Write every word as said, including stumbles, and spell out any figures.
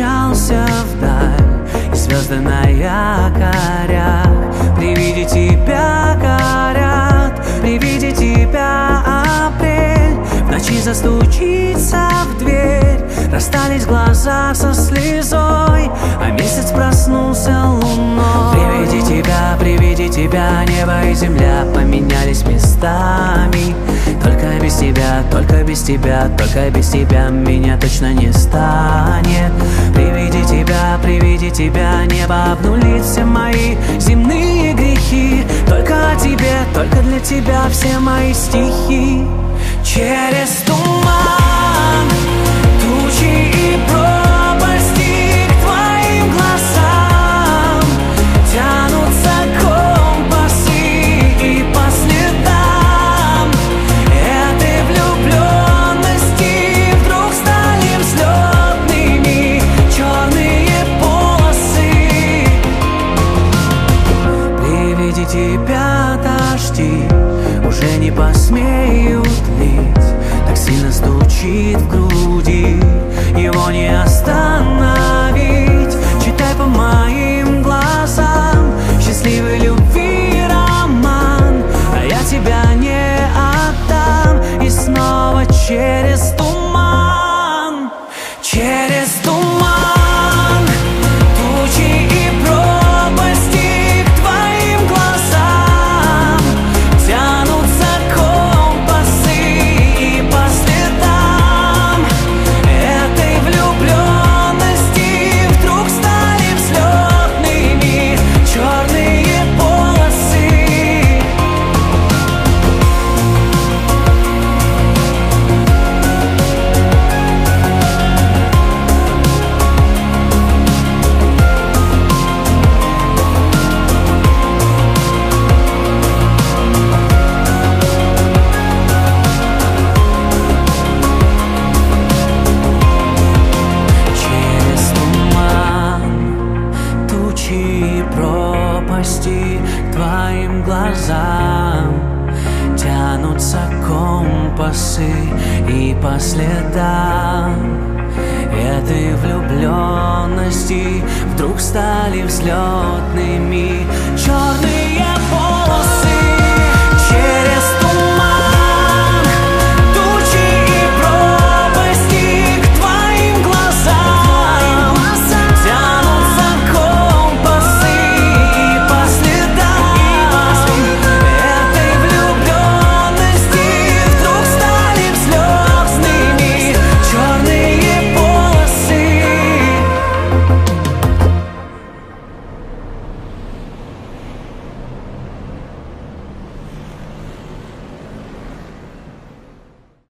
умчался вдаль, и звезды на якорях при виде тебя горят, при виде тебя апрель в ночи застучится в дверь. Расстались глаза со слезой, а месяц проснулся луной. При виде тебя, при виде тебя небо и земля поменялись местами. Только без тебя, только без тебя, только без тебя меня точно не станет. При виде тебя, при виде тебя небо обнулит все мои земные грехи. Только о тебе, только для тебя все мои стихи. Через туман, тучи и пропасти к твоим глазам тянутся компасы, и по следам этой влюбленности вдруг стали взлетными черные полосы. При виде тебя дожди уже не посмеют лить, так сильно стучит в груди, его не остановить. Читай по моим глазам счастливый любви роман, а я тебя не отдам. И снова через туман, через туман, тучи и пропасти к твоим глазам тянутся компасы, и по следам этой влюбленности вдруг стали взлетными черные полосы. Через туман, тучи и пропасти к твоим глазам тянутся компасы, и по следам этой влюбленности вдруг стали взлетными